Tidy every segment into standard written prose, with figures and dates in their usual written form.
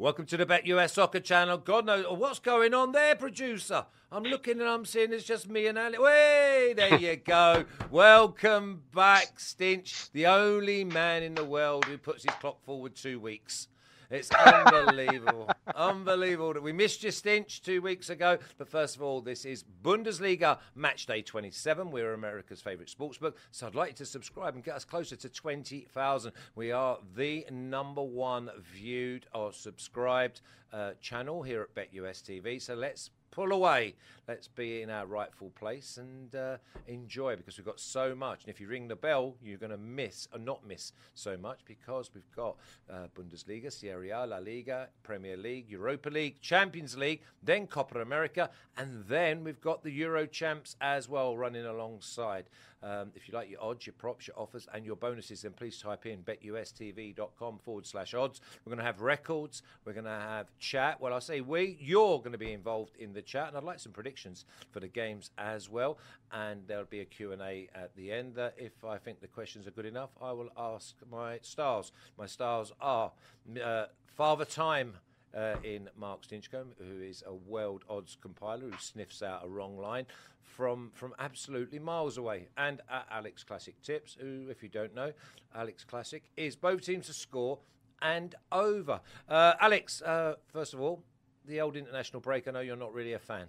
Welcome to the Bet US Soccer channel. God knows what's going on there, producer. I'm looking and I'm seeing it's just me and Ali. Way, there you go. Welcome back, Stinch, the only man in the world who puts his clock forward 2 weeks. It's unbelievable. Unbelievable that we missed you, Stinch, 2 weeks ago. But first of all, this is Bundesliga Match Day 27. We're America's favourite sportsbook. So I'd like you to subscribe and get us closer to 20,000. We are the #1 viewed or subscribed channel here at BetUS TV. So let's pull away. Let's be in our rightful place and enjoy, because we've got so much. And if you ring the bell, you're going to miss or not miss so much, because we've got Bundesliga, Serie A, La Liga, Premier League, Europa League, Champions League, then Copa America, and then we've got the Euro Champs as well running alongside. If you like your odds, your props, your offers, and your bonuses, then please type in betustv.com/odds. We're going to have records. We're going to have chat. Well, I say you're going to be involved in the chat, and I'd like some predictions for the games as well. And there'll be a Q&A at the end. If I think the questions are good enough, I will ask my stars. My stars are Father Time in Mark Stinchcombe, who is a world odds compiler who sniffs out a wrong line from absolutely miles away, and Alex Classic Tips, who, if you don't know, Alex Classic is both teams to score and over. Alex, first of all, the old international break. I know you're not really a fan.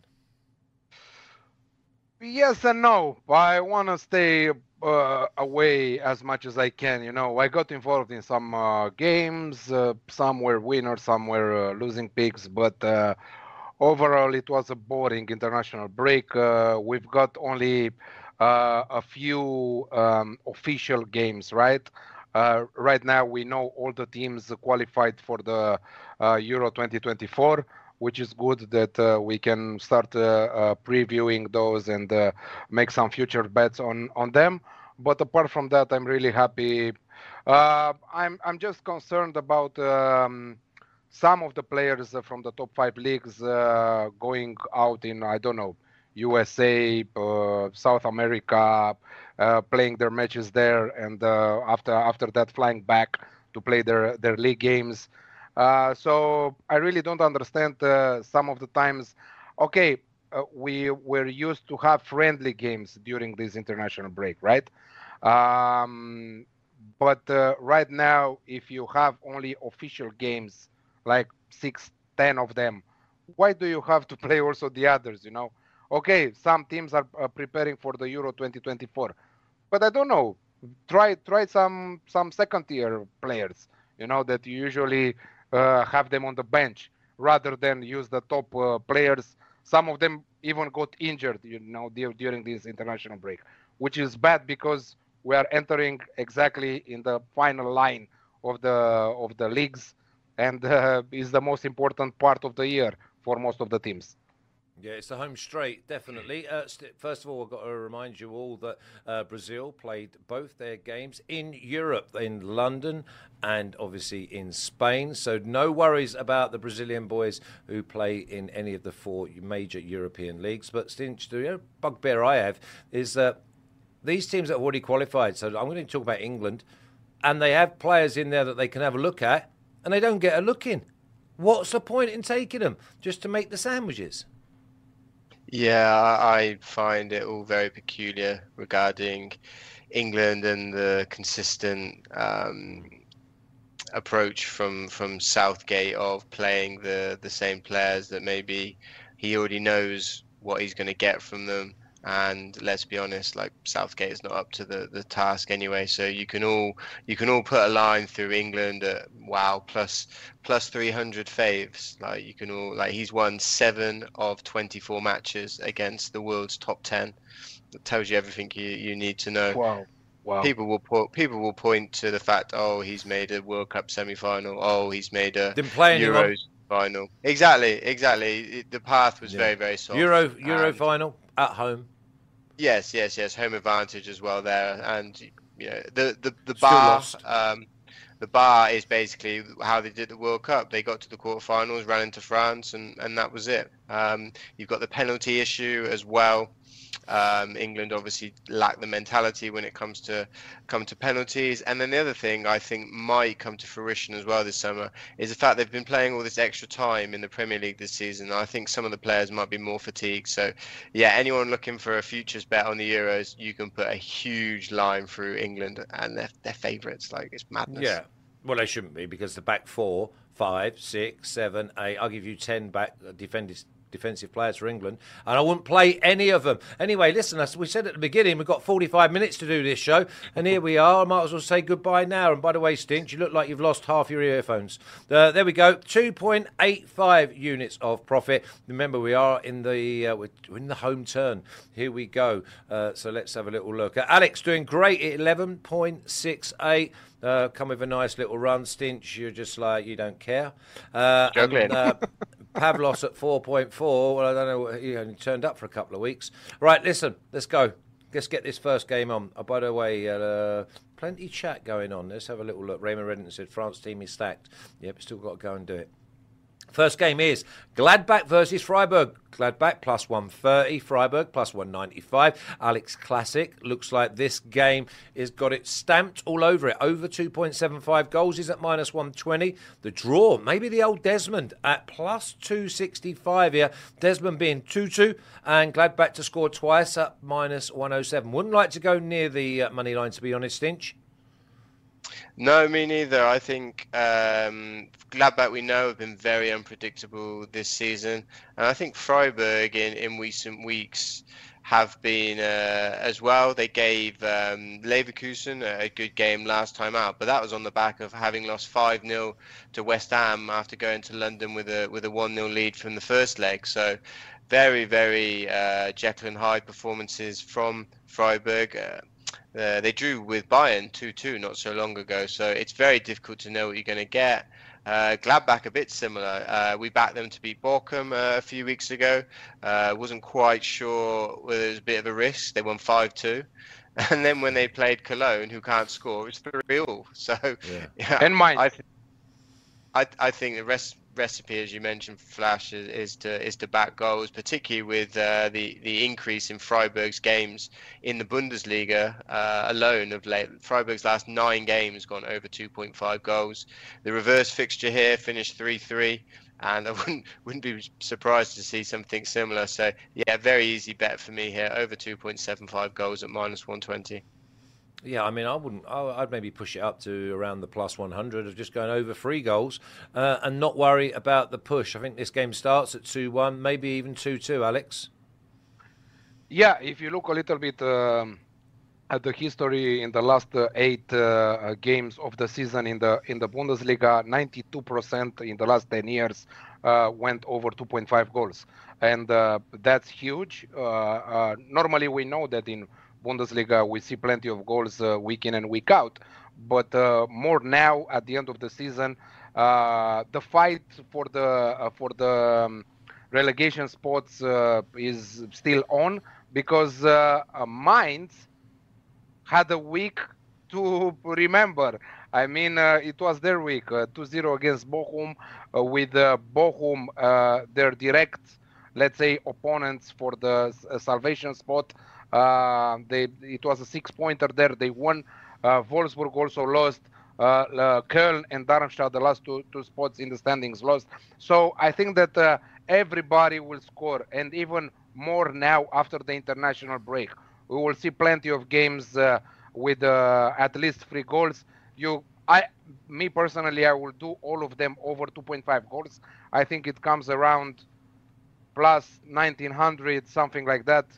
Yes and no. I want to stay away as much as I can. You know, I got involved in some games. Some were winners, some were losing picks, but overall it was a boring international break. We've got only a few official games, right? Right now we know all the teams qualified for the Euro 2024. Which is good that we can start previewing those and make some future bets on them. But apart from that, I'm really happy. I'm just concerned about some of the players from the top 5 leagues going out in, I don't know, USA, South America, playing their matches there, and after that flying back to play their league games. So I really don't understand some of the times. Okay, we were used to have friendly games during this international break, right? But right now, if you have only official games, like 6, 10 of them, why do you have to play also the others, you know? Okay, some teams are preparing for the Euro 2024, but I don't know. Try some second-tier players, you know, that you usually have them on the bench rather than use the top players. Some of them even got injured, you know, during this international break, which is bad because we are entering exactly in the final line of the leagues, and is the most important part of the year for most of the teams. Yeah, it's the home straight, definitely. First of all, I've got to remind you all that Brazil played both their games in Europe, in London and obviously in Spain. So no worries about the Brazilian boys who play in any of the 4 major European leagues. But the bugbear I have is that these teams that have already qualified, so I'm going to talk about England, and they have players in there that they can have a look at, and they don't get a look in. What's the point in taking them? Just to make the sandwiches? Yeah, I find it all very peculiar regarding England and the consistent approach from Southgate of playing the same players that maybe he already knows what he's going to get from them. And let's be honest, like, Southgate is not up to the task anyway. So you can all put a line through England at plus 300 faves. Like, you can all, like, he's won 7 of 24 matches against the world's top 10. That tells you everything you need to know. Wow. People will point to the fact, oh, he's made a World Cup semi-final. Oh, he's made a Euros final. Exactly. The path was very, very soft. Euro final at home. Yes. Home advantage as well there, and you know the bar. The bar is basically how they did the World Cup. They got to the quarterfinals, ran into France, and that was it. You've got the penalty issue as well. England obviously lack the mentality when it comes to penalties. And then the other thing I think might come to fruition as well this summer is the fact they've been playing all this extra time in the Premier League this season. I think some of the players might be more fatigued. So yeah, anyone looking for a futures bet on the Euros, you can put a huge line through England, and they're favourites. Like, it's madness. Yeah. Well, they shouldn't be, because the back 4, 5, 6, 7, 8. I'll give you 10 back defensive players for England, and I wouldn't play any of them. Anyway, listen, as we said at the beginning, we've got 45 minutes to do this show, and here we are. I might as well say goodbye now. And by the way, Stinch, you look like you've lost half your earphones. There we go, 2.85 units of profit. Remember, we are in the we're in the home turn. Here we go. So let's have a little look. Alex doing great at 11.68. Come with a nice little run. Stinch, you're just like, you don't care. Juggling. Pavlos at 4.4. Well, I don't know. He only turned up for a couple of weeks. Right, listen, let's go. Let's get this first game on. Oh, by the way, plenty chat going on. Let's have a little look. Raymond Reddington said France team is stacked. Yep, still got to go and do it. First game is Gladbach versus Freiburg. Gladbach plus 130, Freiburg plus 195. Alex Classic, looks like this game has got it stamped all over it. Over 2.75 goals is at minus 120. The draw, maybe the old Desmond at plus 265 here. Desmond being 2-2 and Gladbach to score twice at minus 107. Wouldn't like to go near the money line, to be honest, Stinch. No, me neither. I think Gladbach, we know, have been very unpredictable this season. And I think Freiburg in recent weeks have been as well. They gave Leverkusen a good game last time out, but that was on the back of having lost 5-0 to West Ham after going to London with a 1-0 lead from the first leg. So very, very Jekyll and Hyde performances from Freiburg. They drew with Bayern 2-2 not so long ago, so it's very difficult to know what you're going to get. Gladbach a bit similar. We backed them to beat Bochum a few weeks ago. Wasn't quite sure whether it was a bit of a risk. They won 5-2. And then when they played Cologne, who can't score, it's 3-3. So, yeah. And mine. I think the recipe, as you mentioned, Flash, is to back goals, particularly with the increase in Freiburg's games in the Bundesliga alone of late. Freiburg's last 9 games gone over 2.5 goals. The reverse fixture here finished 3-3, and I wouldn't be surprised to see something similar. So yeah, very easy bet for me here, over 2.75 goals at minus 120. Yeah, I mean, I'd maybe push it up to around the plus 100 of just going over 3 goals and not worry about the push. I think this game starts at 2-1, maybe even 2-2, Alex. Yeah, if you look a little bit at the history in the last 8 games of the season in the Bundesliga, 92% in the last 10 years went over 2.5 goals. And that's huge. Normally, we know that in Bundesliga we see plenty of goals week in and week out, but more now at the end of the season. The fight for the relegation spots is still on, because Mainz had a week to remember. I mean, it was their week, 2-0 against Bochum, with Bochum their direct, let's say, opponents for the salvation spot. It was a 6-pointer there. They won. Wolfsburg also lost. Köln and Darmstadt, the last two spots in the standings, lost. So I think that everybody will score, and even more now after the international break. We will see plenty of games with at least 3 goals. Me personally, I will do all of them over 2.5 goals. I think it comes around plus 1900, something like that.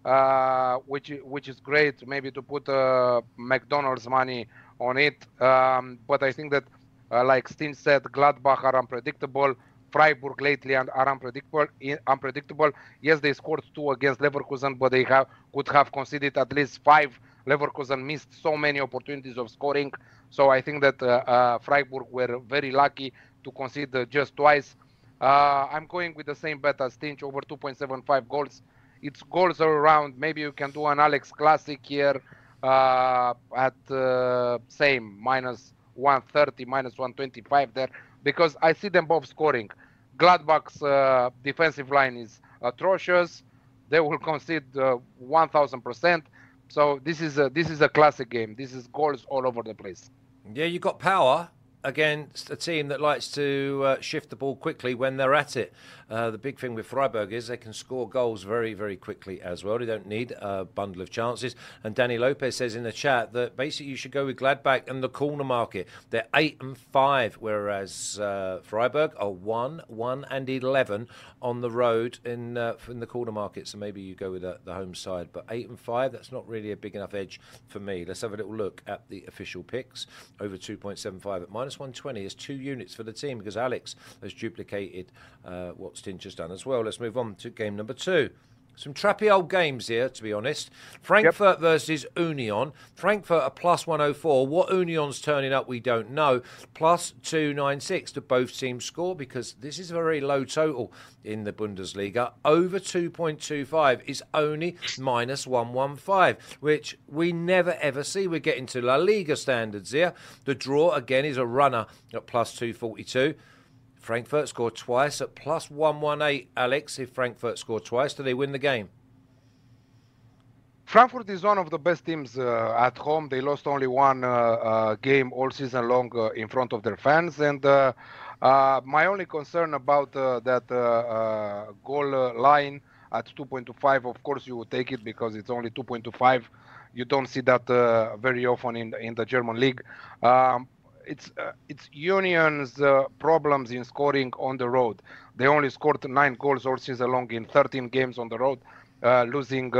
Which is great, maybe to put McDonald's money on it. But I think that, like Steen said, Gladbach are unpredictable. Freiburg lately are unpredictable. Yes, they scored 2 against Leverkusen, but they could have conceded at least 5. Leverkusen missed so many opportunities of scoring. So I think that Freiburg were very lucky to concede just twice. I'm going with the same bet as Stinch, over 2.75 goals. Its goals are around. Maybe you can do an Alex Classic here at same minus 130, minus 125 there, because I see them both scoring. Gladbach's defensive line is atrocious. they will concede 1,000%. So this is a classic game. This is goals all over the place. Yeah, you've got power against a team that likes to shift the ball quickly when they're at it. The big thing with Freiburg is they can score goals very, very quickly as well. They don't need a bundle of chances. And Danny Lopez says in the chat that basically you should go with Gladbach and the corner market. They're 8-5, whereas Freiburg are 1-11 on the road in the corner market. So maybe you go with the home side. But 8-5, that's not really a big enough edge for me. Let's have a little look at the official picks. Over 2.75 at -120 is 2 units for the team because Alex has duplicated what Stinch has done as well. Let's move on to game number 2. Some trappy old games here, to be honest. Frankfurt versus Union. Frankfurt are +104. What Union's turning up, we don't know. +296 to both teams score because this is a very low total in the Bundesliga. Over 2.25 is only -115, which we never ever see. We're getting to La Liga standards here. The draw, again, is a runner at +242. Frankfurt scored twice at +118. Alex, if Frankfurt scored twice, do they win the game? Frankfurt is one of the best teams at home. They lost only one game all season long in front of their fans. And my only concern about that goal line at 2.25, of course, you would take it because it's only 2.25. You don't see that very often in the German league. It's Union's problems in scoring on the road. They only scored 9 goals all season long in 13 games on the road, losing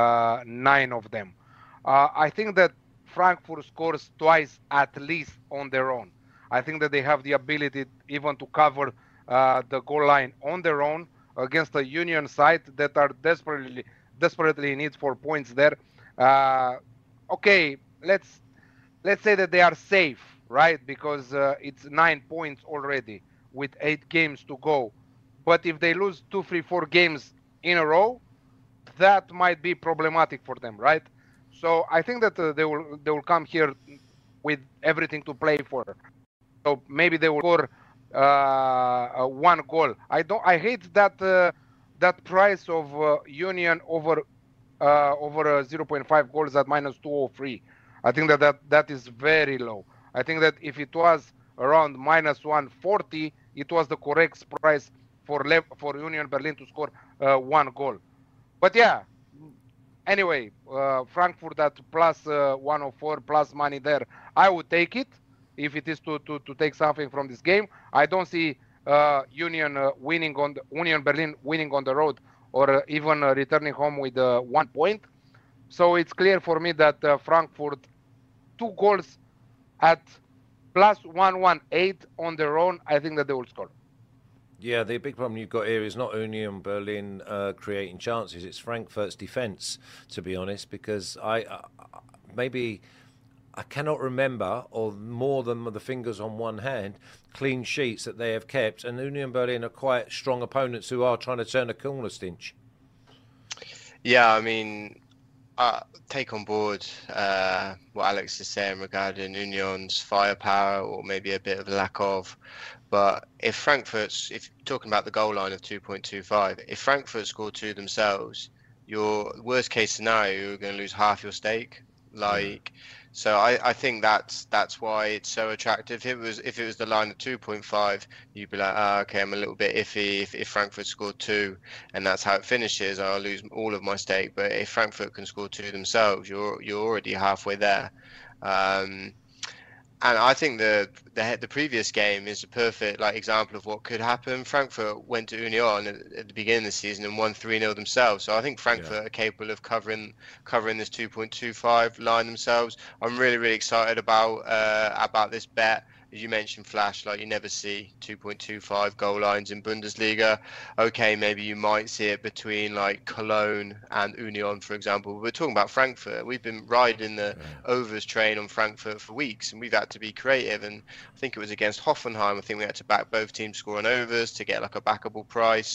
9 of them. I think that Frankfurt scores twice at least on their own. I think that they have the ability even to cover the goal line on their own against a Union side that are desperately in need for points there. Okay, let's say that they are safe, right? Because it's 9 points already with 8 games to go. But if they lose 2, 3, 4 games in a row, that might be problematic for them, right? So I think that they will come here with everything to play for. So maybe they will score 1 goal. I hate that price of Union over 0.5 goals at -203. I think that is very low. I think that if it was around -140, it was the correct price for Union Berlin to score 1 goal. But yeah, anyway, Frankfurt at +104, plus money there. I would take it if it is to take something from this game. I don't see Union Berlin winning on the road or even returning home with 1 point. So it's clear for me that Frankfurt 2 goals at +118 on their own, I think that they will score. Yeah, the big problem you've got here is not Union Berlin creating chances. It's Frankfurt's defence, to be honest, because I cannot remember, or more than the fingers on one hand, clean sheets that they have kept. And Union Berlin are quite strong opponents who are trying to turn a corner, Stinch. Yeah, I mean, take on board what Alex is saying regarding Union's firepower or maybe a bit of lack of. But if talking about the goal line of 2.25, if Frankfurt score 2 themselves, your worst case scenario, you're going to lose half your stake. So I think that's why it's so attractive. If it was the line of 2.5, you'd be like, okay, I'm a little bit iffy. If Frankfurt scored 2 and that's how it finishes, I'll lose all of my stake. But if Frankfurt can score 2 themselves, you're already halfway there. And I think the previous game is a perfect example of what could happen. Frankfurt went to Union at the beginning of the season and won 3-0 themselves. So I think Frankfurt are capable of covering this 2.25 line themselves. I'm really, really excited about this bet. As you mentioned, Flash, you never see 2.25 goal lines in Bundesliga. Okay, maybe you might see it between Cologne and Union, for example. We're talking about Frankfurt. We've been riding the overs train on Frankfurt for weeks, and we've had to be creative. And I think it was against Hoffenheim. I think we had to back both teams scoring overs to get a backable price.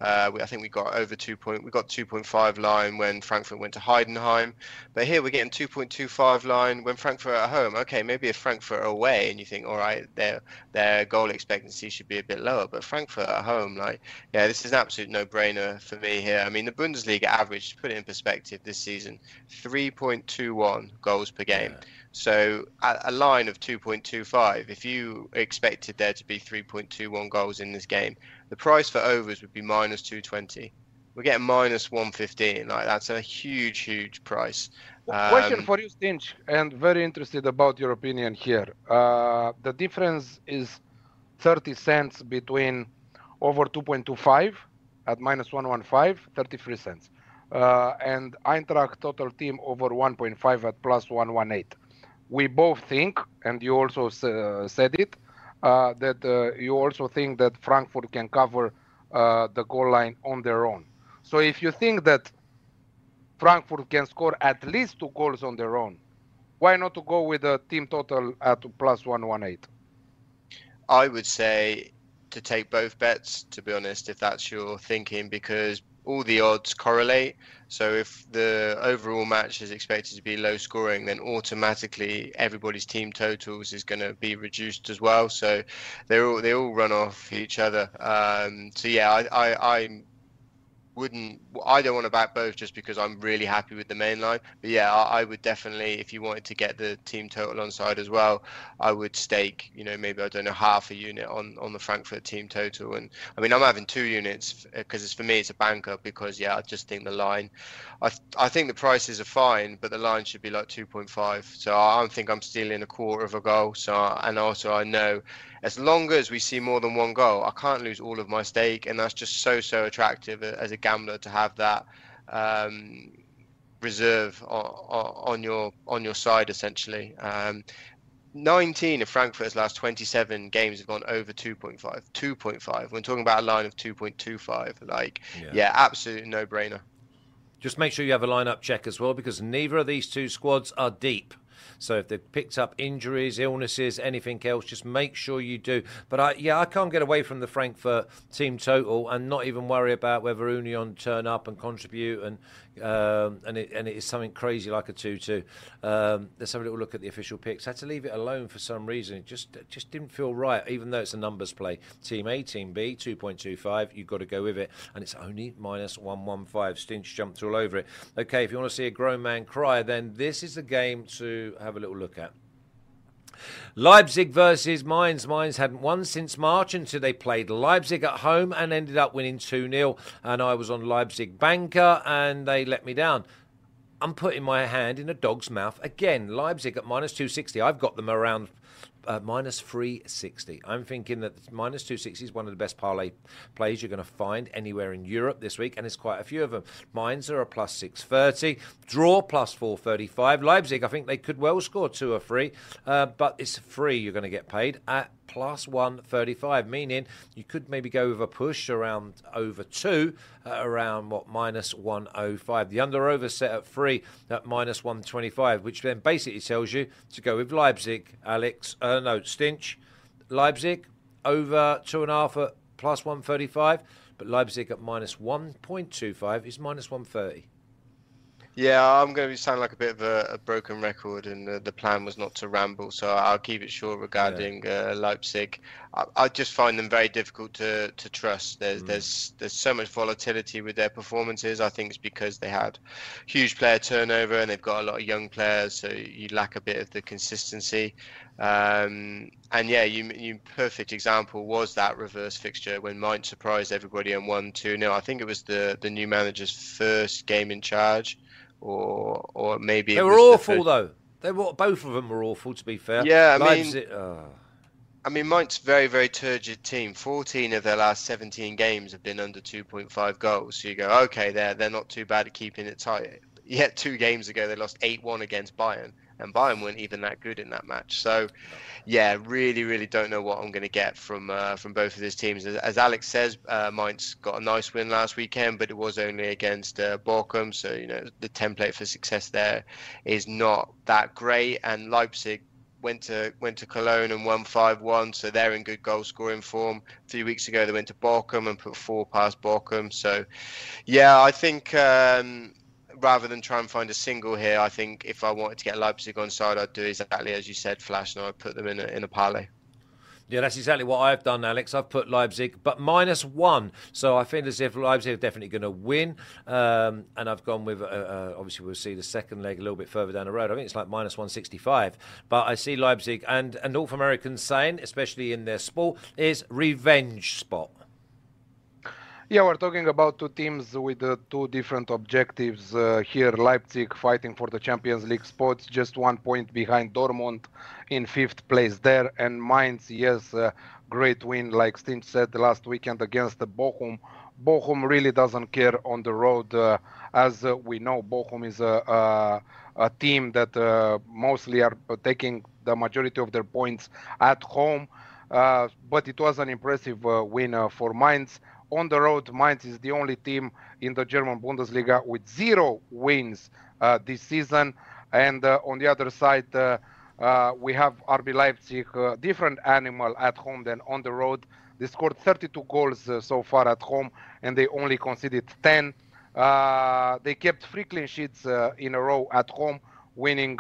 I think we got over 2.5 line when Frankfurt went to Heidenheim, but here we're getting 2.25 line when Frankfurt are at home. Okay, maybe if Frankfurt are away and you think, all right, their goal expectancy should be a bit lower, but Frankfurt at home, like, yeah, this is an absolute no-brainer for me here. I mean, the Bundesliga average, to put it in perspective, this season, 3.21 goals per game. Yeah. So at a line of 2.25, if you expected there to be 3.21 goals in this game, the price for overs would be minus 220. We're getting minus 115. Like, that's a huge price. Question for you, Stinch, and very interested about your opinion here. The difference is 30 cents between over 2.25 at minus 115, 33 cents. And Eintracht total team over 1.5 at plus 118. We both think, and you also said it, that you also think that Frankfurt can cover the goal line on their own. So if you think that Frankfurt can score at least 2 goals on their own, why not to go with a team total at plus 118? I would say to take both bets, to be honest, if that's your thinking, because all the odds correlate. So if the overall match is expected to be low scoring, then automatically everybody's team totals is going to be reduced as well. So they all run off each other. So yeah, I don't want to back both just because I'm really happy with the main line. But yeah, I would definitely, if you wanted to get the team total on side as well, I would stake, maybe, I don't know, half a unit on the Frankfurt team total. And I mean, I'm having 2 units because for me it's a banker, because yeah, I just think the line, I think the prices are fine, but the line should be like 2.5. So I think I'm stealing a quarter of a goal. So, and also I know as long as we see more than 1 goal, I can't lose all of my stake, and that's just so attractive as a gambler to have that reserve on your side essentially. 19 of Frankfurt's last 27 games have gone over 2.5. We're talking about a line of 2.25. Like, yeah, absolute no-brainer. Just make sure you have a lineup check as well, because neither of these two squads are deep. So if they've picked up injuries, illnesses, anything else, just make sure you do. But I can't get away from the Frankfurt team total and not even worry about whether Union turn up and contribute and it is something crazy like a 2-2. Let's have a little look at the official picks. I had to leave it alone for some reason. It just didn't feel right, even though it's a numbers play. Team A, Team B, 2.25. You've got to go with it. And it's only minus 115. Stinch jumped all over it. Okay, if you want to see a grown man cry, then this is the game to have a little look at. Leipzig versus Mainz. Mainz hadn't won since March until they played Leipzig at home and ended up winning 2-0. And I was on Leipzig banker and they let me down. I'm putting my hand in a dog's mouth again. Leipzig at minus 260. I've got them around minus 360. I'm thinking that minus 260 is one of the best parlay plays you're going to find anywhere in Europe this week, and there's quite a few of them. Mainz are a plus 630, draw plus 435. Leipzig, I think they could well score 2 or 3, but it's free. You're going to get paid at plus 135, meaning you could maybe go with a push around over 2 around minus 105. The under-over set at 3 at minus 125, which then basically tells you to go with Leipzig. Stinch. Leipzig over 2.5 at plus 135, but Leipzig at minus 1.25 is minus 130. Yeah, I'm going to sound like a bit of a broken record, and the plan was not to ramble, so I'll keep it short regarding Leipzig. I just find them very difficult to trust. There's so much volatility with their performances. I think it's because they had huge player turnover and they've got a lot of young players, so you lack a bit of the consistency. And yeah, you perfect example was that reverse fixture when Mainz surprised everybody and won 2-0. I think it was the new manager's first game in charge. Or maybe they were awful though. Both of them were awful, to be fair. Yeah, I mean, Mainz very, very turgid team. 14 of their last 17 games have been under 2.5 goals. So you go, okay, they're not too bad at keeping it tight. Yet 2 games ago they lost 8-1 against Bayern, and Bayern weren't even that good in that match. So, yeah, really don't know what I'm going to get from both of these teams. As Alex says, Mainz got a nice win last weekend, but it was only against Bochum. So, the template for success there is not that great. And Leipzig, went to Cologne and won 5-1, so they're in good goal scoring form. A few weeks ago they went to Bochum and put 4 past Bochum. So yeah, I think rather than try and find a single here, I think if I wanted to get Leipzig on side, I'd do exactly as you said, Flash, and I'd put them in a parlay. Yeah, that's exactly what I've done, Alex. I've put Leipzig, but -1. So I feel as if Leipzig are definitely going to win. And I've gone with, obviously, we'll see the second leg a little bit further down the road. I think it's like -165. But I see Leipzig, and North Americans saying, especially in their sport, is revenge spot. Yeah, we're talking about two teams with two different objectives here. Leipzig fighting for the Champions League spots, just 1 point behind Dortmund in 5th place there. And Mainz, yes, great win, like Stinch said last weekend against the Bochum. Bochum really doesn't care on the road. As we know, Bochum is a team that mostly are taking the majority of their points at home. But it was an impressive win for Mainz. On the road, Mainz is the only team in the German Bundesliga with 0 wins this season. And on the other side, we have RB Leipzig, different animal at home than on the road. They scored 32 goals so far at home, and they only conceded 10. They kept 3 clean sheets in a row at home, winning,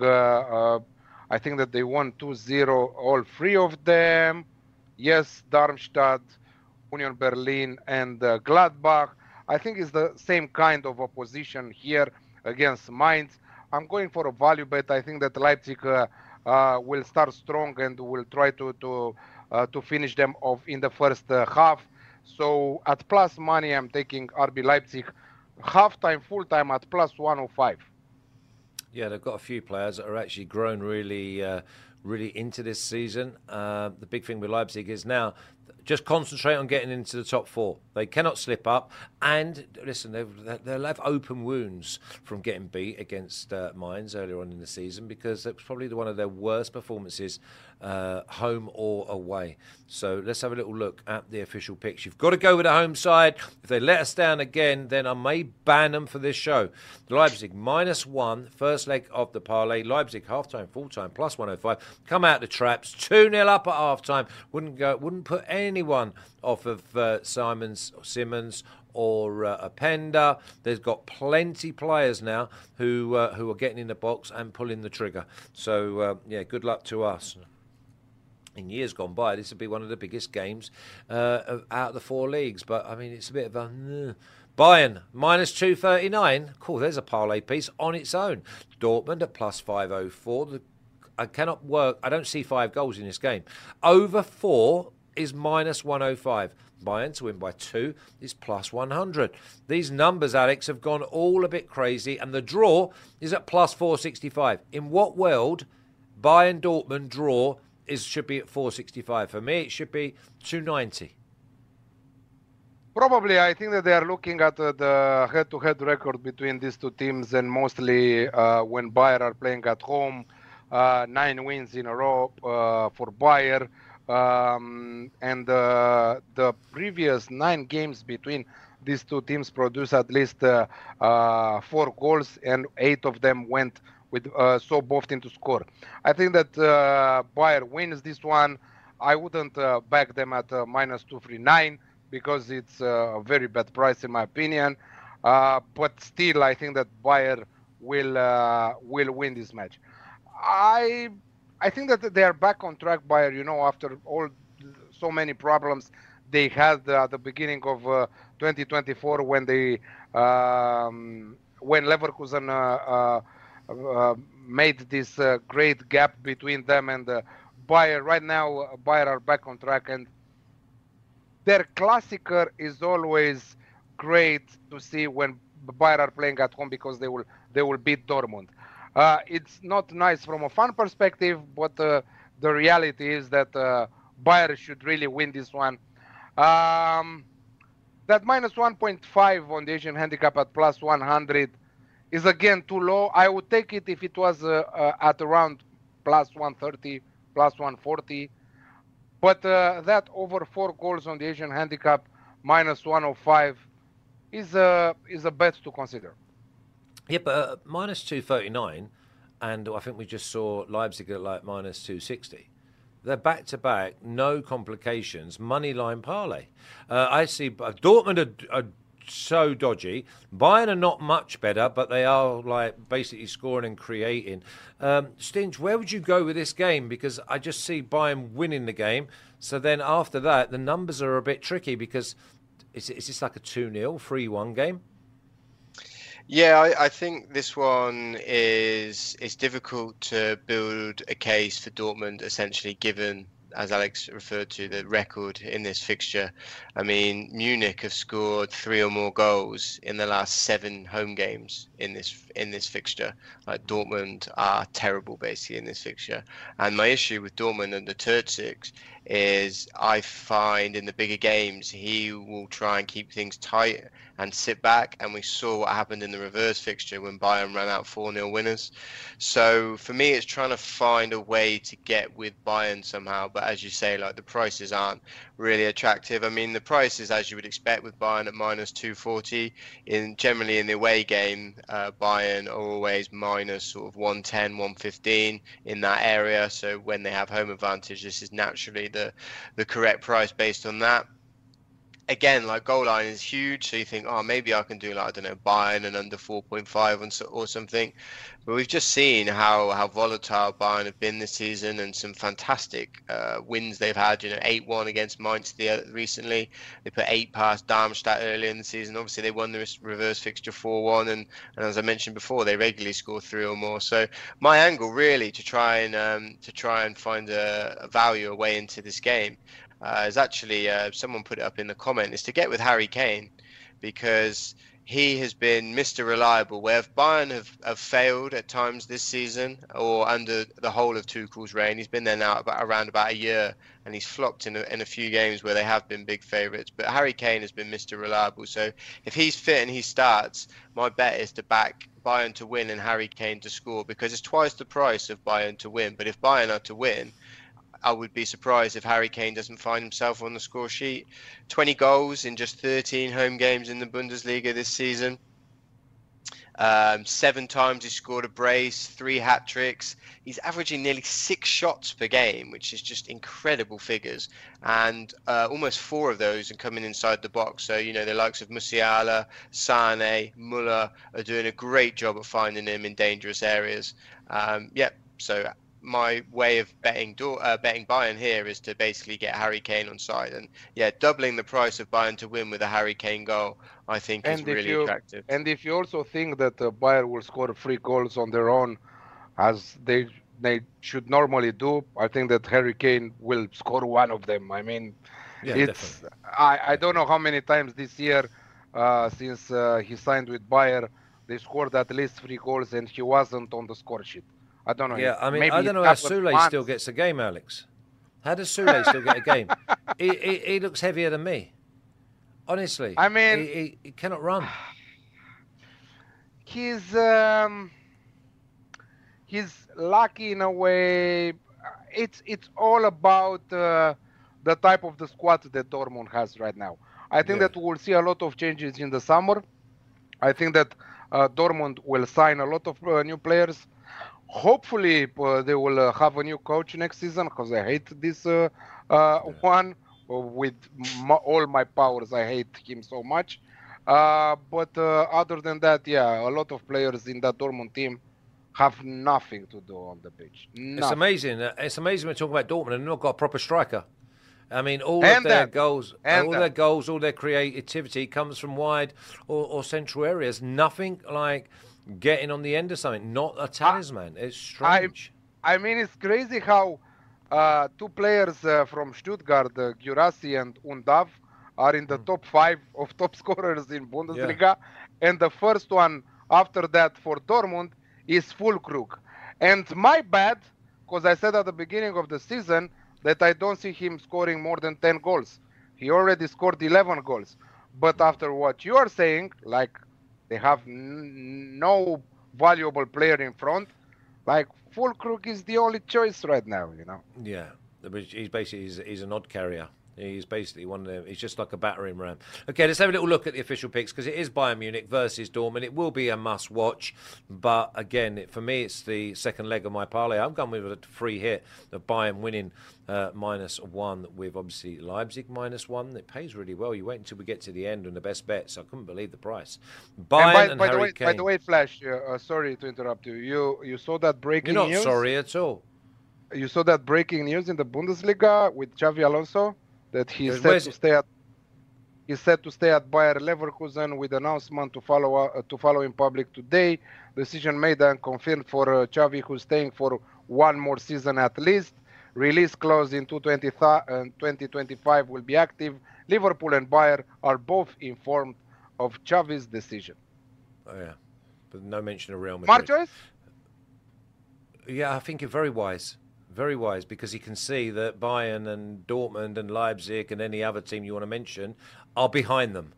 I think that they won 2-0, all 3 of them. Yes, Darmstadt, Union Berlin, and Gladbach. I think it's the same kind of opposition here against Mainz. I'm going for a value bet. I think that Leipzig will start strong and will try to finish them off in the first half. So at plus money, I'm taking RB Leipzig. Halftime, full time at plus 105. Yeah, they've got a few players that are actually grown really into this season. The big thing with Leipzig is now just concentrate on getting into the top 4. They cannot slip up. And listen, they'll have open wounds from getting beat against Mainz earlier on in the season, because it was probably one of their worst performances, home or away. So let's have a little look at the official picks. You've got to go with the home side. If they let us down again, then I may ban them for this show. Leipzig -1, first leg of the parlay. Leipzig half-time, full-time, plus 105. Come out the traps, 2-0 up at half-time. Wouldn't put anyone off of Simmons or Openda. There's got plenty players now who are getting in the box and pulling the trigger. So, yeah, good luck to us. In years gone by, this would be one of the biggest games out of the 4 leagues. But, I mean, it's a bit of a... Bayern, -239. Cool, there's a parlay piece on its own. Dortmund at plus 504. I cannot work. I don't see 5 goals in this game. Over 4 is -105. Bayern to win by 2 is plus 100. These numbers, Alex, have gone all a bit crazy, and the draw is at plus 465. In what world Bayern Dortmund draw should be at 465? For me, it should be 290. Probably, I think that they are looking at the head-to-head record between these two teams, and mostly when Bayern are playing at home, 9 wins in a row for Bayern. And the previous 9 games between these two teams produced at least 4 goals, and 8 of them went with so both to score. I think that Bayern wins this one. I wouldn't back them at -239 because it's a very bad price in my opinion. But still, I think that Bayern will win this match. I think that they are back on track, Bayern, after so many problems they had at the beginning of 2024 when when Leverkusen made this great gap between them and Bayern. Right now, Bayern are back on track, and their Klassiker is always great to see when Bayern are playing at home, because they will beat Dortmund. It's not nice from a fan perspective, but the reality is that Bayern should really win this one. That -1.5 on the Asian handicap at plus 100 is again too low. I would take it if it was at around plus 130, plus 140. But that over 4 goals on the Asian handicap, -105, is a bet to consider. Yeah, but -239, and I think we just saw Leipzig at like minus 260. They're back-to-back, no complications, money line parlay. I see Dortmund are so dodgy. Bayern are not much better, but they are like basically scoring and creating. Stinch, where would you go with this game? Because I just see Bayern winning the game. So then after that, the numbers are a bit tricky because is this like a 2-0, 3-1 game? Yeah, I think this one is difficult to build a case for Dortmund, essentially, given, as Alex referred to, the record in this fixture. I mean, Munich have scored 3 or more goals in the last 7 home games in this fixture. Like, Dortmund are terrible, basically, in this fixture. And my issue with Dortmund and the Terzic is I find in the bigger games he will try and keep things tight and sit back, and we saw what happened in the reverse fixture when Bayern ran out 4-0 winners. So for me, it's trying to find a way to get with Bayern somehow, but as you say, like, the prices aren't really attractive. I mean, the prices, as you would expect with Bayern, at minus 240. Generally in the away game, Bayern are always minus sort of 110, 115 in that area. So when they have home advantage, this is naturally the correct price based on that. Again, like, goal line is huge, so you think, oh, maybe I can do, like, I don't know, Bayern and under 4.5 or something. But we've just seen how volatile Bayern have been this season, and some fantastic wins they've had. 8-1 against Mainz recently. They put 8 past Darmstadt earlier in the season. Obviously, they won the reverse fixture 4-1, and as I mentioned before, they regularly score 3 or more. So my angle, really, to try and find a value, a way into this game, is actually, someone put it up in the comment, is to get with Harry Kane, because he has been Mr. Reliable. Where if Bayern have failed at times this season, or under the whole of Tuchel's reign, he's been there now around about a year, and he's flopped in a few games where they have been big favourites. But Harry Kane has been Mr. Reliable. So if he's fit and he starts, my bet is to back Bayern to win and Harry Kane to score, because it's twice the price of Bayern to win. But if Bayern are to win, I would be surprised if Harry Kane doesn't find himself on the score sheet. 20 goals in just 13 home games in the Bundesliga this season. 7 times he scored a brace, 3 hat-tricks. He's averaging nearly 6 shots per game, which is just incredible figures. And almost 4 of those are coming inside the box. So, the likes of Musiala, Sane, Muller are doing a great job at finding him in dangerous areas. So my way of betting Bayern here is to basically get Harry Kane on side, and doubling the price of Bayern to win with a Harry Kane goal, I think, is really attractive. And if you also think that Bayern will score 3 goals on their own, as they should normally do, I think that Harry Kane will score 1 of them. I mean, I don't know how many times this year, since he signed with Bayern, they scored at least 3 goals, and he wasn't on the score sheet. I don't know. Yeah, I mean, I don't know how Soulé still gets a game, Alex. How does Soulé still get a game? He looks heavier than me. Honestly. I mean, he cannot run. He's lucky in a way. It's all about the type of the squad that Dortmund has right now. I think that we'll see a lot of changes in the summer. I think that Dortmund will sign a lot of new players. Hopefully, they will have a new coach next season, because I hate this one. With all my powers, I hate him so much. But other than that, a lot of players in that Dortmund team have nothing to do on the pitch. Nothing. It's amazing. It's amazing we're talking about Dortmund and they've not got a proper striker. I mean, all their goals, all their creativity comes from wide or central areas. Nothing like getting on the end of something, not a talisman. It's strange. I mean, it's crazy how 2 players from Stuttgart, Guirassy and Undav, are in the top 5 of top scorers in Bundesliga. And the first one after that for Dortmund is Füllkrug. And my bad, because I said at the beginning of the season that I don't see him scoring more than 10 goals. He already scored 11 goals. But after what you are saying, like, they have no valuable player in front, like, Füllkrug is the only choice right now, Yeah, he's basically he's an odd carrier. He's basically one of them. He's just like a battering ram. Okay, let's have a little look at the official picks because it is Bayern Munich versus Dortmund. It will be a must-watch, but again, for me, it's the second leg of my parlay. I'm going with a free hit of Bayern winning -1 with obviously Leipzig -1. It pays really well. You wait until we get to the end and the best bets. I couldn't believe the price. Bayern and Harry Kane. By the way, Flash, sorry to interrupt you. You saw that breaking news? You're not sorry at all. You saw that breaking news in the Bundesliga with Xavi Alonso that he's set to stay at Bayer Leverkusen with announcement to follow in public today. Decision made and confirmed for Xavi, who's staying for one more season at least. Release clause in 2025 will be active. Liverpool and Bayer are both informed of Xavi's decision. Oh yeah, but no mention of Real Madrid. Smart choice? Yeah, I think you're very wise. Very wise, because he can see that Bayern and Dortmund and Leipzig and any other team you want to mention are behind them.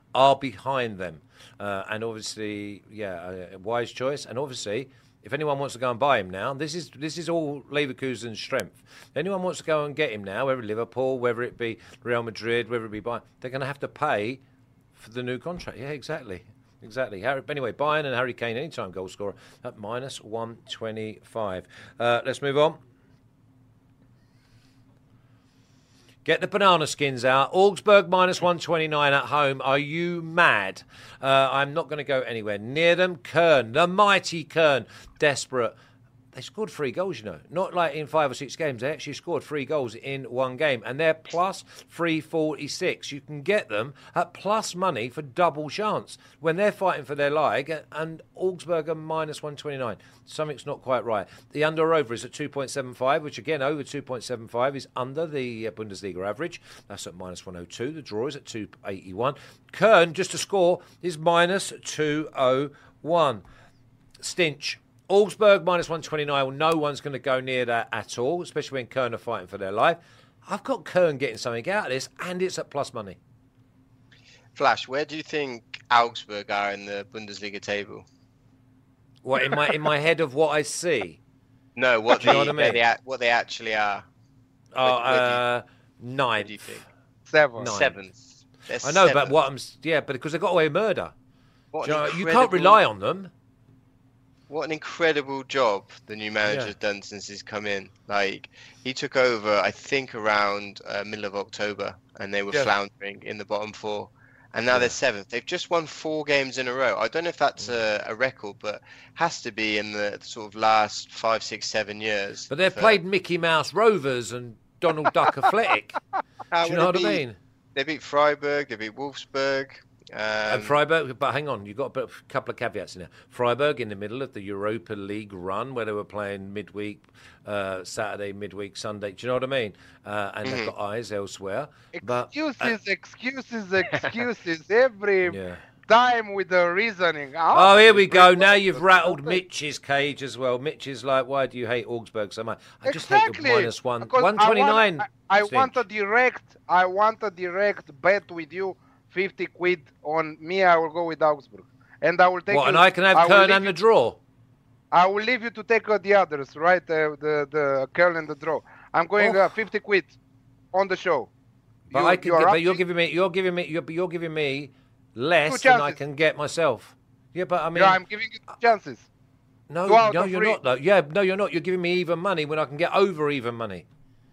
And obviously, a wise choice. And obviously, if anyone wants to go and buy him now, this is all Leverkusen's strength. If anyone wants to go and get him now, whether Liverpool, whether it be Real Madrid, whether it be Bayern, they're going to have to pay for the new contract. Yeah, exactly. Anyway, Bayern and Harry Kane, anytime goal scorer, at -125. Let's move on. Get the banana skins out. Augsburg -129 at home. Are you mad? I'm not going to go anywhere near them. Köln, the mighty Köln, desperate. They scored 3 goals, you know. Not like in 5 or 6 games. They actually scored 3 goals in one game. And they're plus 346. You can get them at plus money for double chance when they're fighting for their leg. And Augsburg are -129. Something's not quite right. The under-over is at 2.75, which again, over 2.75 is under the Bundesliga average. That's at -102. The draw is at 281. Köln, just to score, is -201. Stinch. Augsburg -129. No one's going to go near that at all, especially when Köln are fighting for their life. I've got Köln getting something out of this, and it's at plus money. Flash, where do you think Augsburg are in the Bundesliga table? What in my head of what I see? No, what they actually are. What Ninth. do you think? Seventh. I know, but but because they got away with murder. You can't rely on them. What an incredible job the new manager's done since he's come in. Like, he took over, I think, around middle of October, and they were floundering in the bottom 4. And now they're 7th. They've just won 4 games in a row. I don't know if that's a record, but has to be in the sort of last 5, 6, 7 years. But they've played Mickey Mouse Rovers and Donald Duck Athletic. Do you know what I mean? They beat Freiburg, they beat Wolfsburg. And Freiburg, but hang on, you've got a couple of caveats in there. Freiburg in the middle of the Europa League run where they were playing midweek, Saturday, midweek, Sunday. Do you know what I mean? And they've got eyes elsewhere. Excuses. Every time with the reasoning. Oh, here we go. Now you've rattled Mitch's cage as well. Mitch is like, why do you hate Augsburg so much? I just hate the -1. 129. I want a direct bet with you. 50 quid on me, I will go with Augsburg. And I will take and I can have Köln and the draw? I will leave you to take the others, right? The Köln and the draw. I'm going 50 quid on the show. But you're giving me less than I can get myself. Yeah, but I mean... Yeah, I'm giving you 2 chances. No, you're not, though. Yeah, no, you're not. You're giving me even money when I can get over even money.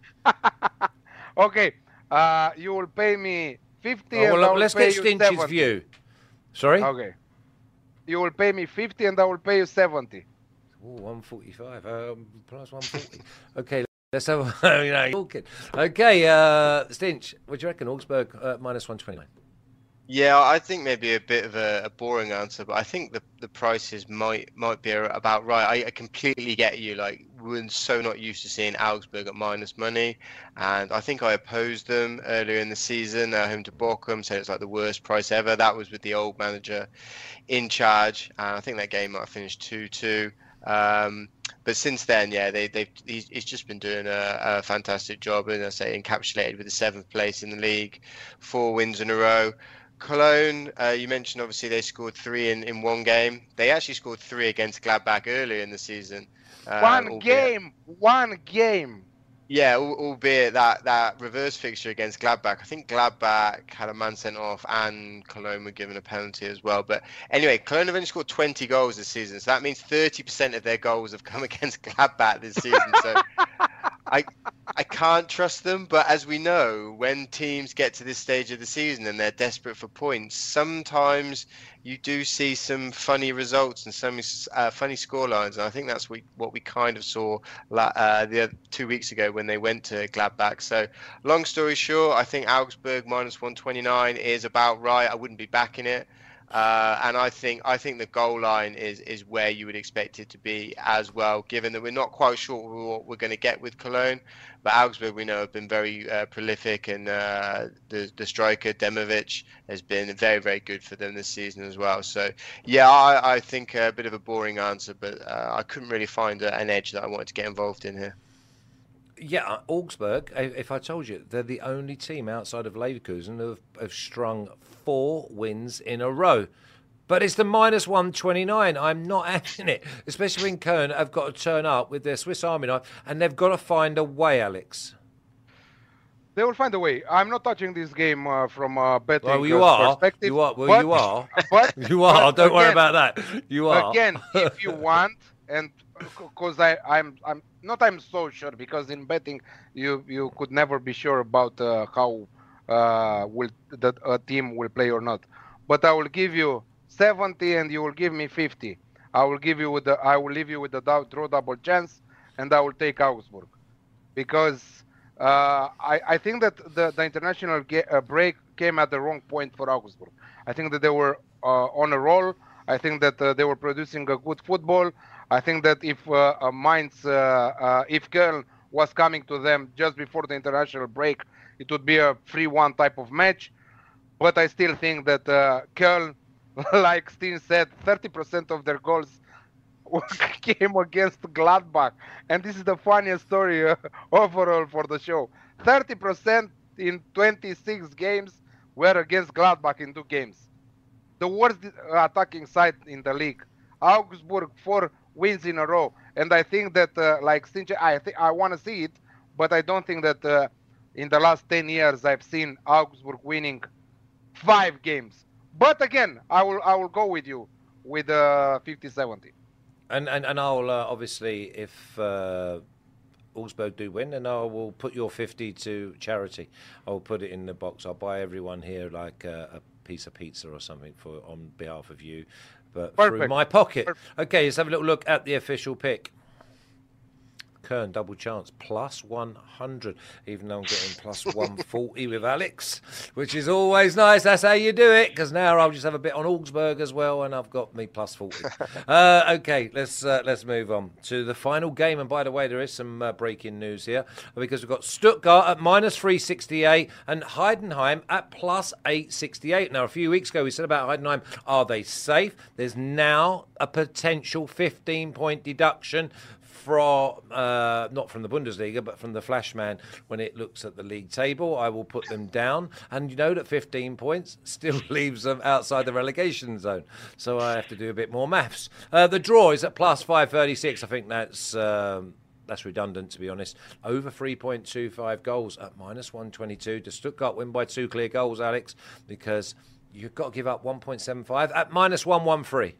Okay, you will pay me 50 let's get Stinch's view. Sorry? Okay. You will pay me 50 and I will pay you 70. Oh, 145. Plus 140. Okay, let's have talking. Okay, Stinch, what do you reckon? Augsburg -129. Yeah, I think maybe a bit of a boring answer, but I think the prices might be about right. I completely get you. Like, we're so not used to seeing Augsburg at minus money, and I think I opposed them earlier in the season, home to Bochum, said it's like the worst price ever. That was with the old manager in charge, and I think that game might have finished 2-2. But since then, he's just been doing a fantastic job, and I say encapsulated with the 7th place in the league, 4 wins in a row. Cologne, you mentioned obviously they scored 3 in one game. They actually scored 3 against Gladbach earlier in the season. One game. Yeah, albeit that reverse fixture against Gladbach. I think Gladbach had a man sent off and Cologne were given a penalty as well. But anyway, Cologne have only scored 20 goals this season. So that means 30% of their goals have come against Gladbach this season. So I can't trust them. But as we know, when teams get to this stage of the season and they're desperate for points, sometimes you do see some funny results and some funny scorelines. And I think that's what we kind of saw the 2 weeks ago when they went to Gladbach. So long story short, I think Augsburg minus 129 is about right. I wouldn't be backing it. And I think the goal line is where you would expect it to be as well, given that we're not quite sure what we're going to get with Cologne. But Augsburg, we know, have been very prolific, and the striker Demovic has been very, very good for them this season as well. So, yeah, I think a bit of a boring answer, but I couldn't really find an edge that I wanted to get involved in here. Yeah, Augsburg, if I told you, they're the only team outside of Leverkusen who have strung 4 wins in a row. But it's the minus 129. I'm not having it, especially when Köln have got to turn up with their Swiss Army knife, and they've got to find a way, Alex. They will find a way. I'm not touching this game from a betting perspective. You are. Well, you are. But, you are. Don't again, worry about that. You are. Again, if you want, and because I'm so sure, because in betting you could never be sure about how will a team will play or not. But I will give you 70 and you will give me 50. I will leave you with the draw double chance, and I will take Augsburg, because I think that the international break came at the wrong point for Augsburg. I think that they were on a roll. I think that they were producing a good football. I think that if if Köln was coming to them just before the international break, it would be a 3-1 type of match. But I still think that Köln, like Steen said, 30% of their goals came against Gladbach. And this is the funniest story overall for the show. 30% in 26 games were against Gladbach in 2 games. The worst attacking side in the league. Augsburg, 4 wins in a row. And I think that, like Steen, I want to see it, but I don't think that in the last 10 years I've seen Augsburg winning 5 games. But again, I will go with you with 50-70. And I'll obviously, if Augsburg do win, then I will put your 50 to charity. I'll put it in the box. I'll buy everyone here like a piece of pizza or something on behalf of you, but Perfect. through my pocket. Perfect. Okay, let's have a little look at the official pick. Köln double chance plus 100, even though I'm getting plus 140 with Alex, which is always nice. That's how you do it, because now I'll just have a bit on Augsburg as well, and I've got me plus 40. Okay, let's move on to the final game. And by the way, there is some breaking news here, because we've got Stuttgart at minus 368 and Heidenheim at plus 868. Now, a few weeks ago we said about Heidenheim, are they safe? There's now a potential 15-point deduction from not from the Bundesliga, but from the Flashman when it looks at the league table. I will put them down, and you know that 15 points still leaves them outside the relegation zone, so I have to do a bit more maths. The draw is at plus 536. I think that's redundant, to be honest. Over 3.25 goals at minus 122. Does Stuttgart win by 2 clear goals, Alex? Because you've got to give up 1.75 at minus 113.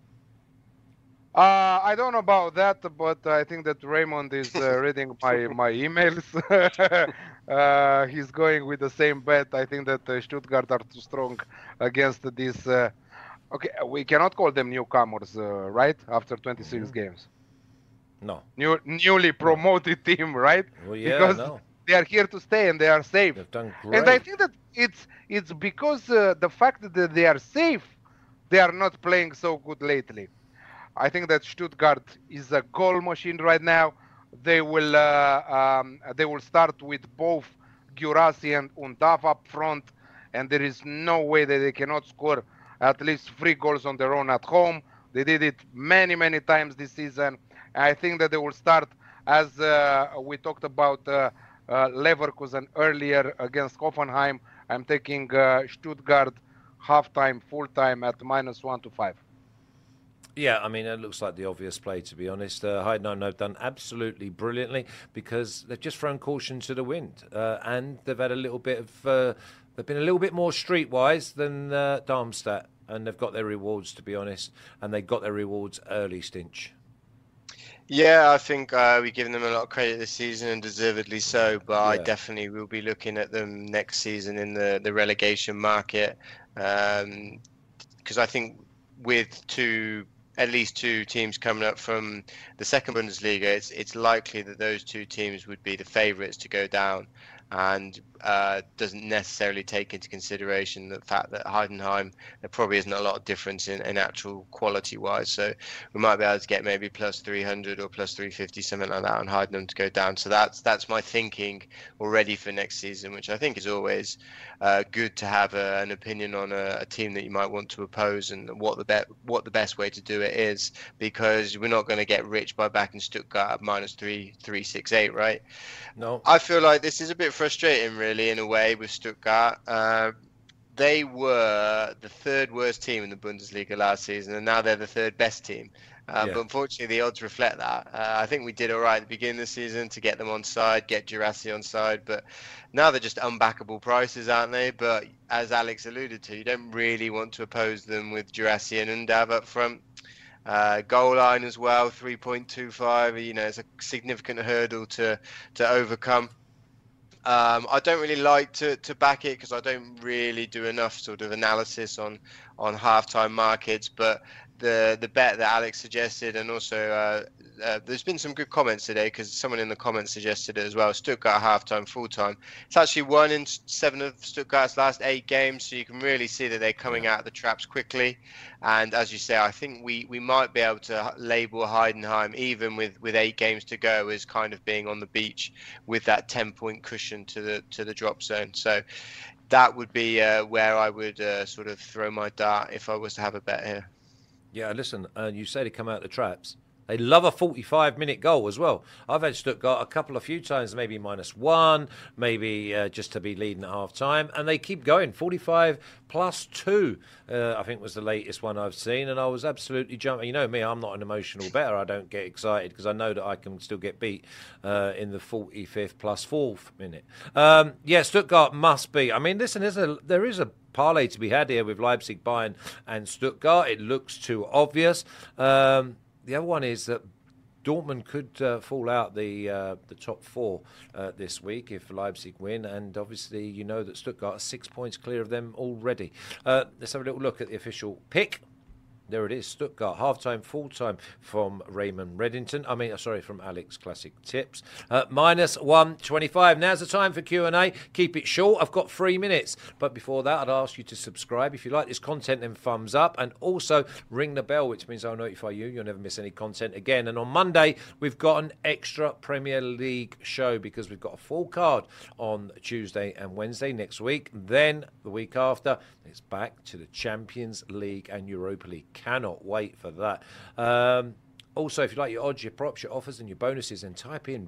I don't know about that, but I think that Raymond is reading my emails. He's going with the same bet. I think that Stuttgart are too strong against this. Okay, we cannot call them newcomers, right? After 26 games. No. Newly promoted team, right? Well, yeah, because they are here to stay and they are safe. They've done great. And I think that it's because the fact that they are safe, they are not playing so good lately. I think that Stuttgart is a goal machine right now. They will start with both Guirassy and Undav up front, and there is no way that they cannot score at least 3 goals on their own at home. They did it many, many times this season. I think that they will start, as we talked about Leverkusen earlier against Hoffenheim. I'm taking Stuttgart half-time, full-time at minus 1 to 5. Yeah, I mean, it looks like the obvious play, to be honest. Heidenheim have done absolutely brilliantly because they've just thrown caution to the wind, and they've had a little bit of. They've been a little bit more streetwise than Darmstadt, and they've got their rewards, to be honest, and they got their rewards early, Stinch. Yeah, I think we've given them a lot of credit this season, and deservedly so. But I definitely will be looking at them next season in the relegation market, because I think with at least two teams coming up from the second Bundesliga, it's likely that those two teams would be the favourites to go down, and doesn't necessarily take into consideration the fact that Heidenheim, there probably isn't a lot of difference in actual quality-wise. So we might be able to get maybe plus 300 or plus 350, something like that, on Heidenheim to go down. So that's my thinking already for next season, which I think is always good to have an opinion on a team that you might want to oppose, and what the best way to do it is, because we're not going to get rich by backing Stuttgart at minus 368, right? No. I feel like this is a bit frustrating, really, in a way, with Stuttgart. They were the third worst team in the Bundesliga last season, and now they're the third best team. But unfortunately, the odds reflect that. I think we did all right at the beginning of the season to get them on side, get Girassi on side, but now they're just unbackable prices, aren't they? But as Alex alluded to, you don't really want to oppose them with Girassi and Undav up front. Goal line as well, 3.25. It's a significant hurdle to overcome. I don't really like to back it because I don't really do enough sort of analysis on halftime markets, but the bet that Alex suggested, and also there's been some good comments today because someone in the comments suggested it as well. Stuttgart halftime, full time. It's actually 1 in 7 of Stuttgart's last 8 games, so you can really see that they're coming out of the traps quickly. And as you say, I think we might be able to label Heidenheim, even with 8 games to go, as kind of being on the beach with that 10-point cushion to the drop zone. So that would be where I would sort of throw my dart if I was to have a bet here. Yeah, listen, you say they come out the traps. They love a 45-minute goal as well. I've had Stuttgart a few times, maybe -1, maybe just to be leading at half-time, and they keep going. 45 plus 2, I think was the latest one I've seen, and I was absolutely jumping. You know me, I'm not an emotional bettor. I don't get excited because I know that I can still get beat in the 45th plus 4th minute. Stuttgart must be. I mean, listen, there is a parlay to be had here with Leipzig, Bayern and Stuttgart. It looks too obvious. The other one is that Dortmund could fall out the top 4 this week if Leipzig win, and obviously you know that Stuttgart are 6 points clear of them already. Let's have a little look at the official pick. There it is, Stuttgart, half-time, full-time from Raymond Reddington. From Alex Classic Tips. -125. Now's the time for Q&A. Keep it short. I've got 3 minutes. But before that, I'd ask you to subscribe. If you like this content, then thumbs up. And also ring the bell, which means I'll notify you. You'll never miss any content again. And on Monday, we've got an extra Premier League show because we've got a full card on Tuesday and Wednesday next week. Then, the week after, it's back to the Champions League and Europa League. Cannot wait for that. Also, if you like your odds, your props, your offers and your bonuses, then type in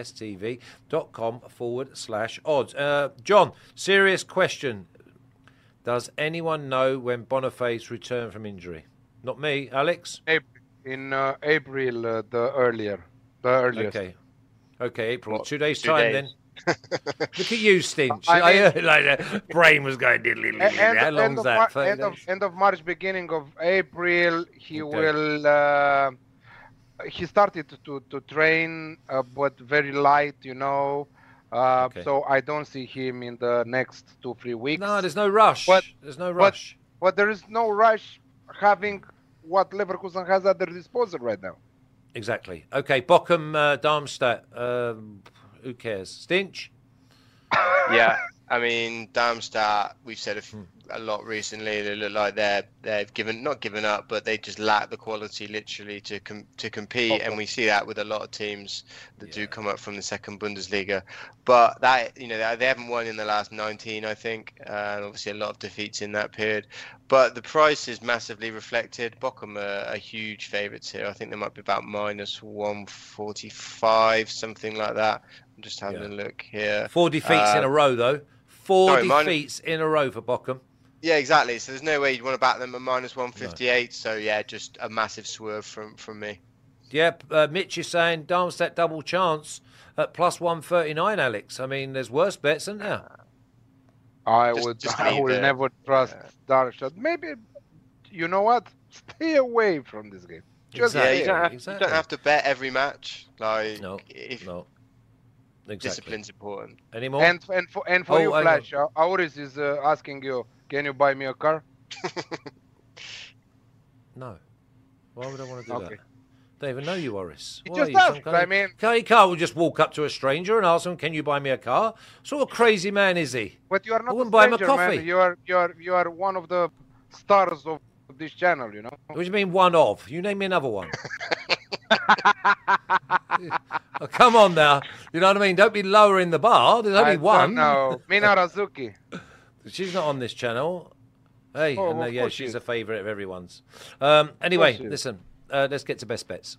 betustv.com/odds. John, serious question. Does anyone know when Boniface returned from injury? Not me, Alex? In April, the earliest. Okay, April. What, 2 days' 2 time days? then. Look at you, Stinch. I heard like the brain was going diddly. How long's that? End of March, beginning of April, he will. He started to train, but very light, So I don't see him in the next 2-3 weeks. No, there's no rush. There's no rush. But there is no rush having what Leverkusen has at their disposal right now. Exactly. Okay, Bochum, Darmstadt. Who cares? Stinch? Yeah, I mean, Darmstadt, we've said a lot recently. They look like they've not given up, but they just lack the quality, literally, to compete. And we see that with a lot of teams that do come up from the second Bundesliga. But that, they haven't won in the last 19, I think. And obviously, a lot of defeats in that period. But the price is massively reflected. Bochum are huge favourites here. I think they might be about -145, something like that. I'm just having a look here. 4 defeats in a row, though. 4 defeats in a row for Bochum. Yeah, exactly. So there's no way you'd want to back them at minus 158. No. So yeah, just a massive swerve from me. Yep, Mitch is saying Darmstadt double chance at plus 139, Alex. I mean, there's worse bets, isn't there? I will never trust Darmstadt. Maybe, you know what? Stay away from this game. Just you don't have to bet every match. Like, no. Exactly. Discipline's important. Any more? And for you, Flash, Auris is asking you, can you buy me a car? No. Why would I want to do that? Don't even know you, Auris. You just asked, I mean... You can't just walk up to a stranger and ask him, can you buy me a car? What sort of crazy man is he? But you are not I wouldn't buy him a stranger, coffee. Man. You are one of the stars of this channel, you know? What do you mean one of? You name me another one. Oh, come on now. You know what I mean? Don't be lowering the bar. There's only one. No, Mina Razuki. She's not on this channel. Hey, yeah, she's a favourite of everyone's. Anyway, listen, let's get to best bets.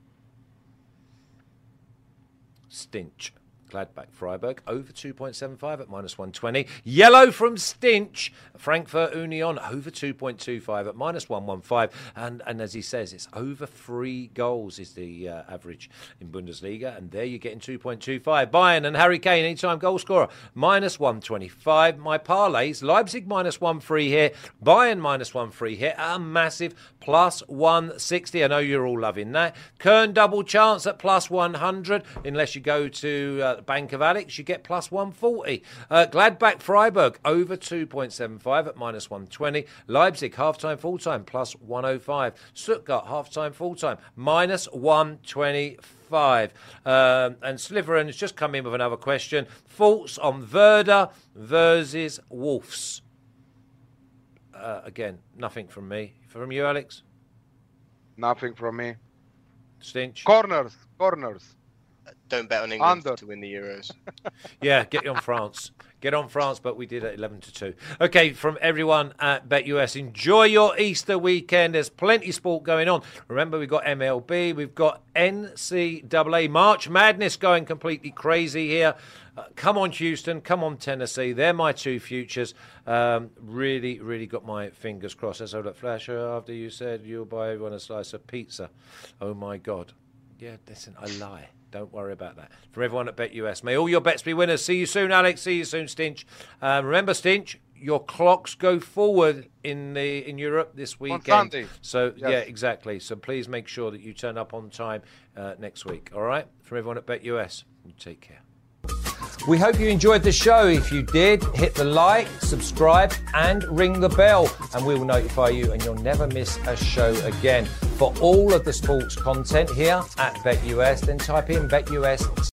Stinch. Gladbach, Freiburg, over 2.75 at minus 120. Yellow from Stinch, Frankfurt Union, over 2.25 at minus 115. And as he says, it's over 3 goals is the average in Bundesliga. And there you're getting 2.25. Bayern and Harry Kane, anytime goal scorer, minus 125. My parlays, Leipzig minus 1 here, Bayern minus 1 here, a massive plus 160. I know you're all loving that. Köln double chance at plus 100, unless you go to Bank of Alex, you get plus 140. Gladbach Freiburg over 2.75 at minus 120. Leipzig half-time full-time plus 105. Stuttgart half-time full-time minus 125. And Sliverin has just come in with another question. Thoughts on Werder versus Wolves? Again, nothing from me. From you, Alex? Nothing from me. Stinch? Corners. Don't bet on England to win the Euros. Yeah, get on France. Get on France, but we did at 11-2. Okay, from everyone at BetUS, enjoy your Easter weekend. There's plenty of sport going on. Remember, we've got MLB, we've got NCAA, March Madness going completely crazy here. Come on, Houston. Come on, Tennessee. They're my 2 futures. Really, really got my fingers crossed. Let's hold up, Flasher, after you said you'll buy everyone a slice of pizza. Oh, my God. Yeah, listen, I lie. Don't worry about that. From everyone at BetUS, may all your bets be winners. See you soon, Alex. See you soon, Stinch. Remember, Stinch, your clocks go forward in Europe this weekend. On Sunday. So, yes. Yeah, exactly. So please make sure that you turn up on time next week. All right? From everyone at BetUS, you take care. We hope you enjoyed the show. If you did, hit the like, subscribe, and ring the bell, and we will notify you, and you'll never miss a show again. For all of the sports content here at BetUS, then type in BetUS